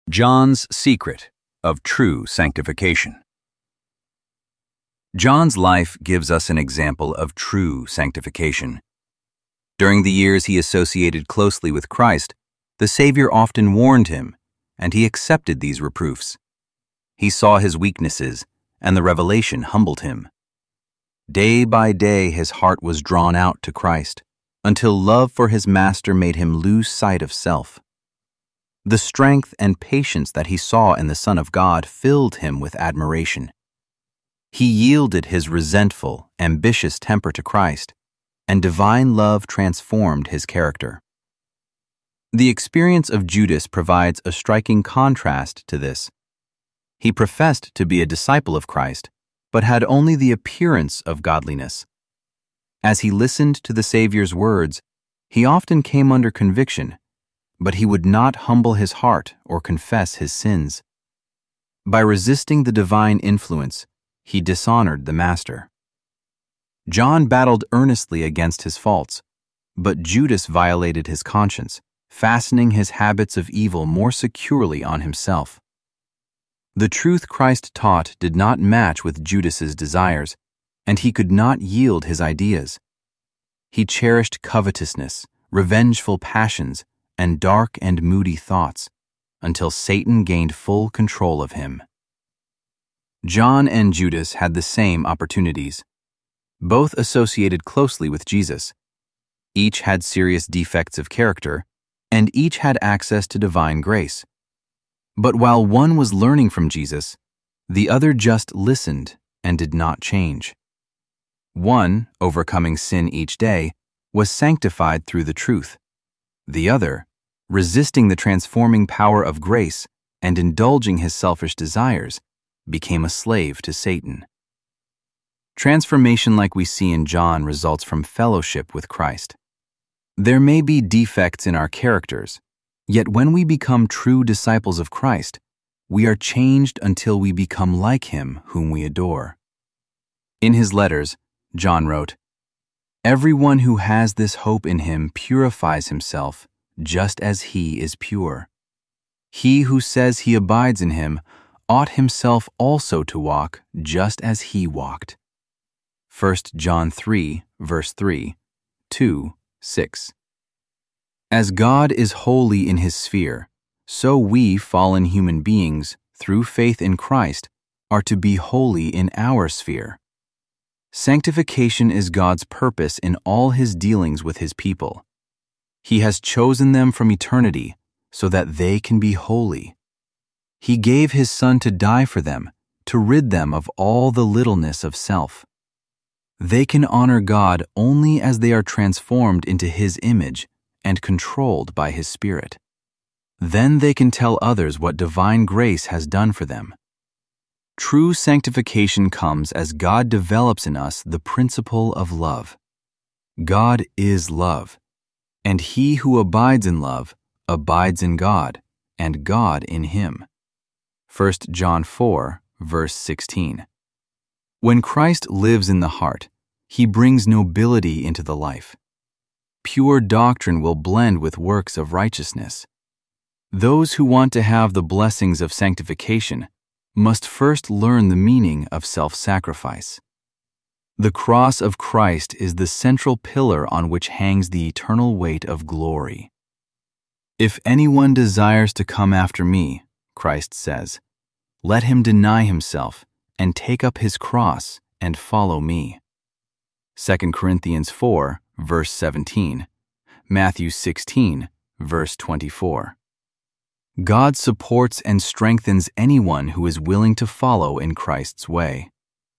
John's secret of true sanctification. John's life gives us an example of true sanctification. During the years he associated closely with Christ, the Savior often warned him, and he accepted these reproofs. He saw his weaknesses, and the revelation humbled him. Day by day his heart was drawn out to Christ, until love for his Master made him lose sight of self. The strength and patience that he saw in the Son of God filled him with admiration. He yielded his resentful, ambitious temper to Christ, and divine love transformed his character. The experience of Judas provides a striking contrast to this. He professed to be a disciple of Christ, but had only the appearance of godliness. As he listened to the Savior's words, he often came under conviction, but he would not humble his heart or confess his sins. By resisting the divine influence, he dishonored the Master. John battled earnestly against his faults, but Judas violated his conscience, fastening his habits of evil more securely on himself. The truth Christ taught did not match with Judas's desires, and he could not yield his ideas. He cherished covetousness, revengeful passions, and dark and moody thoughts, until Satan gained full control of him. John and Judas had the same opportunities. Both associated closely with Jesus. Each had serious defects of character, and each had access to divine grace. But while one was learning from Jesus, the other just listened and did not change. One, overcoming sin each day, was sanctified through the truth. The other, resisting the transforming power of grace and indulging his selfish desires, became a slave to Satan. Transformation like we see in John results from fellowship with Christ. There may be defects in our characters, yet when we become true disciples of Christ, we are changed until we become like him whom we adore. In his letters, John wrote, "Everyone who has this hope in him purifies himself just as he is pure. He who says he abides in him ought himself also to walk just as he walked." 1 John 3, verse 3, 2, 6. As God is holy in his sphere, so we fallen human beings, through faith in Christ, are to be holy in our sphere. Sanctification is God's purpose in all his dealings with his people. He has chosen them from eternity so that they can be holy. He gave his Son to die for them, to rid them of all the littleness of self. They can honor God only as they are transformed into his image and controlled by his Spirit. Then they can tell others what divine grace has done for them. True sanctification comes as God develops in us the principle of love. God is love, and he who abides in love abides in God, and God in him. 1 John 4, verse 16. When Christ lives in the heart, he brings nobility into the life. Pure doctrine will blend with works of righteousness. Those who want to have the blessings of sanctification must first learn the meaning of self-sacrifice. The cross of Christ is the central pillar on which hangs the eternal weight of glory. "If anyone desires to come after me," Christ says, "let him deny himself and take up his cross and follow me." 2 Corinthians 4, verse 17, Matthew 16, verse 24. God supports and strengthens anyone who is willing to follow in Christ's way.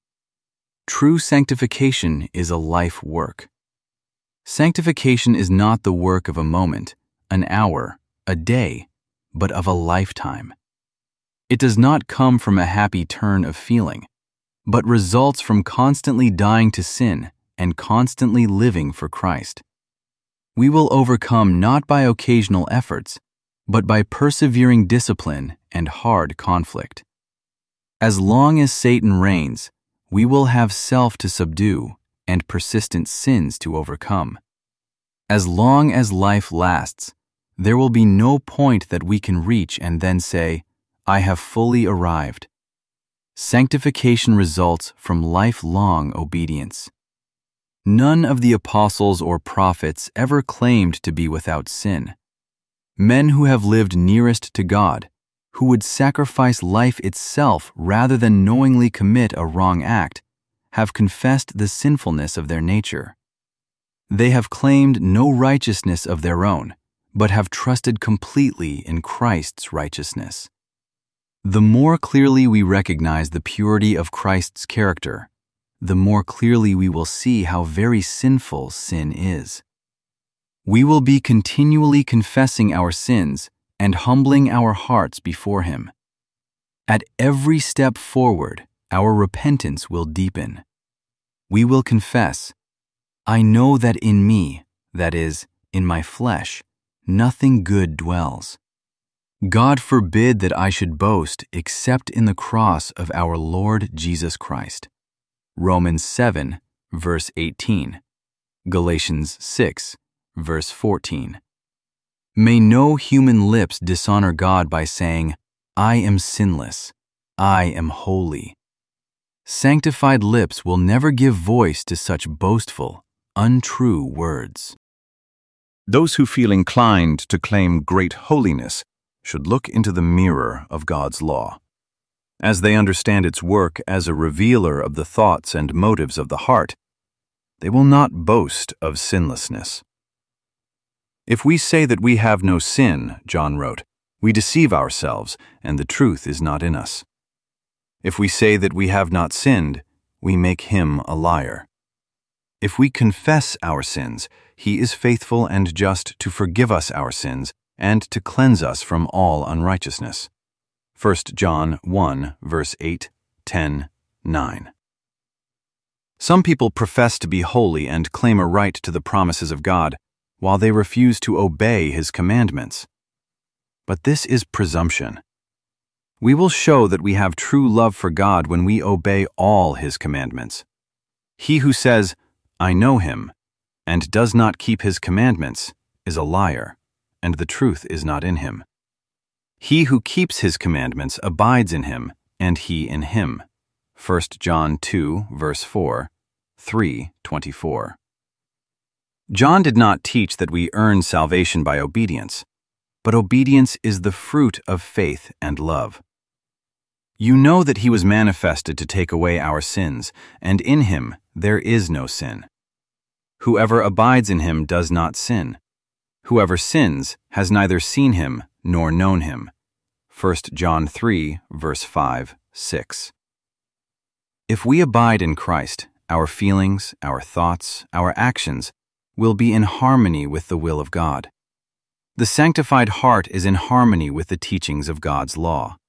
True sanctification is a life work. Sanctification is not the work of a moment, an hour, a day, but of a lifetime. It does not come from a happy turn of feeling, but results from constantly dying to sin and constantly living for Christ. We will overcome not by occasional efforts, but by persevering discipline and hard conflict. As long as Satan reigns, we will have self to subdue and persistent sins to overcome. As long as life lasts, there will be no point that we can reach and then say, I have fully arrived. Sanctification results from lifelong obedience. None of the apostles or prophets ever claimed to be without sin. Men who have lived nearest to God, who would sacrifice life itself rather than knowingly commit a wrong act, have confessed the sinfulness of their nature. They have claimed no righteousness of their own, but have trusted completely in Christ's righteousness. The more clearly we recognize the purity of Christ's character, the more clearly we will see how very sinful sin is. We will be continually confessing our sins and humbling our hearts before Him. At every step forward, our repentance will deepen. We will confess, I know that in me, that is, in my flesh, nothing good dwells. God forbid that I should boast except in the cross of our Lord Jesus Christ. Romans 7, verse 18. Galatians 6, verse 14. May no human lips dishonor God by saying, I am sinless, I am holy. Sanctified lips will never give voice to such boastful, untrue words. Those who feel inclined to claim great holiness should look into the mirror of God's law. As they understand its work as a revealer of the thoughts and motives of the heart, they will not boast of sinlessness. If we say that we have no sin, John wrote, we deceive ourselves, and the truth is not in us. If we say that we have not sinned, we make Him a liar. If we confess our sins, He is faithful and just to forgive us our sins and to cleanse us from all unrighteousness. 1 John 1, verse 8, 10, 9. Some people profess to be holy and claim a right to the promises of God, while they refuse to obey His commandments. But this is presumption. We will show that we have true love for God when we obey all His commandments. He who says, I know Him, and does not keep His commandments, is a liar, and the truth is not in him. He who keeps His commandments abides in Him, and He in him. 1 John 2, verse 4, 3:24. John did not teach that we earn salvation by obedience, but obedience is the fruit of faith and love. You know that He was manifested to take away our sins, and in Him there is no sin. Whoever abides in Him does not sin. Whoever sins has neither seen Him nor known Him. 1 John 3, verse 5, 6. If we abide in Christ, our feelings, our thoughts, our actions will be in harmony with the will of God. The sanctified heart is in harmony with the teachings of God's law.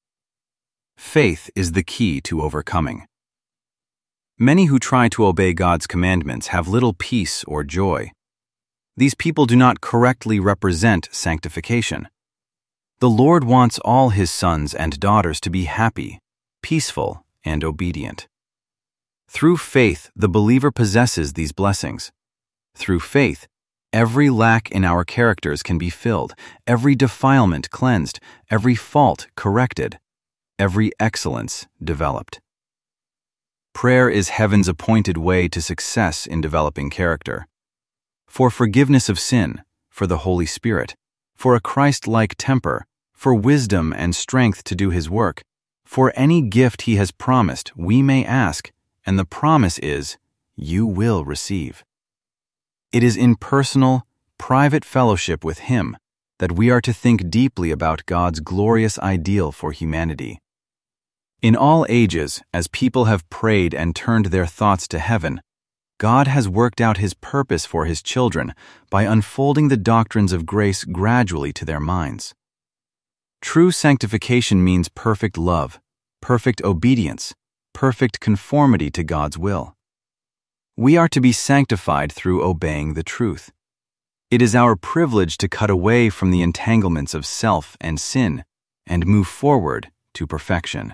Faith is the key to overcoming. Many who try to obey God's commandments have little peace or joy. These people do not correctly represent sanctification. The Lord wants all His sons and daughters to be happy, peaceful, and obedient. Through faith, the believer possesses these blessings. Through faith, every lack in our characters can be filled, every defilement cleansed, every fault corrected, every excellence developed. Prayer is heaven's appointed way to success in developing character. For forgiveness of sin, for the Holy Spirit, for a Christ-like temper, for wisdom and strength to do His work, for any gift He has promised, we may ask, and the promise is, you will receive. It is in personal, private fellowship with Him that we are to think deeply about God's glorious ideal for humanity. In all ages, as people have prayed and turned their thoughts to heaven, God has worked out His purpose for His children by unfolding the doctrines of grace gradually to their minds. True sanctification means perfect love, perfect obedience, perfect conformity to God's will. We are to be sanctified through obeying the truth. It is our privilege to cut away from the entanglements of self and sin and move forward to perfection.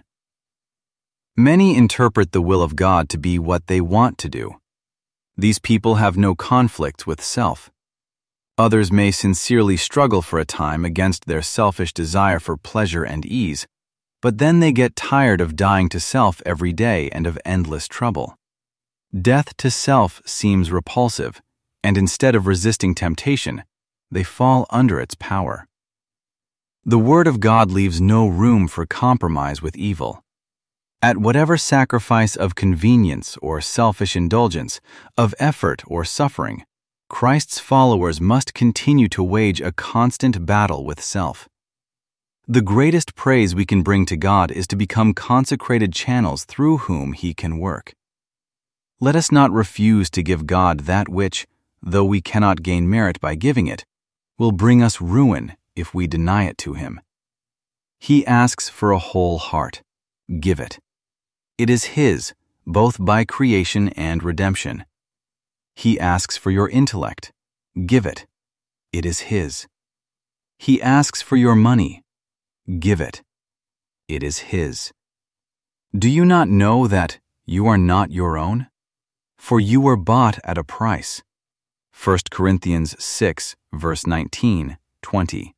Many interpret the will of God to be what they want to do. These people have no conflict with self. Others may sincerely struggle for a time against their selfish desire for pleasure and ease, but then they get tired of dying to self every day and of endless trouble. Death to self seems repulsive, and instead of resisting temptation, they fall under its power. The Word of God leaves no room for compromise with evil. At whatever sacrifice of convenience or selfish indulgence, of effort or suffering, Christ's followers must continue to wage a constant battle with self. The greatest praise we can bring to God is to become consecrated channels through whom He can work. Let us not refuse to give God that which, though we cannot gain merit by giving it, will bring us ruin if we deny it to Him. He asks for a whole heart. Give it. It is His, both by creation and redemption. He asks for your intellect. Give it. It is His. He asks for your money. Give it. It is His. Do you not know that you are not your own? For you were bought at a price. 1 Corinthians 6, verse 19, 20.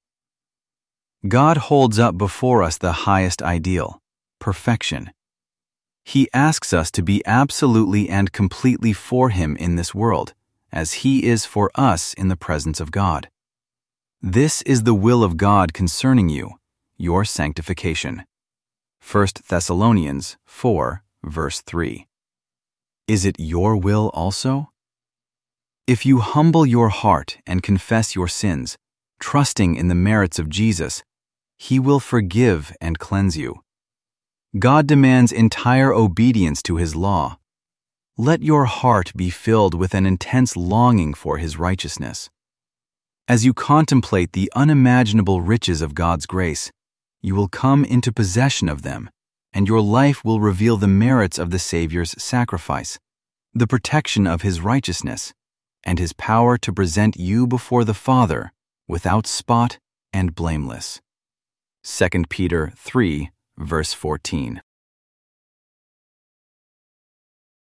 God holds up before us the highest ideal, perfection. He asks us to be absolutely and completely for Him in this world, as He is for us in the presence of God. This is the will of God concerning you, your sanctification. 1 Thessalonians 4, verse 3. Is it your will also? If you humble your heart and confess your sins, trusting in the merits of Jesus, He will forgive and cleanse you. God demands entire obedience to His law. Let your heart be filled with an intense longing for His righteousness. As you contemplate the unimaginable riches of God's grace, you will come into possession of them, and your life will reveal the merits of the Savior's sacrifice, the protection of His righteousness, and His power to present you before the Father without spot and blameless. 2 Peter 3, verse 14.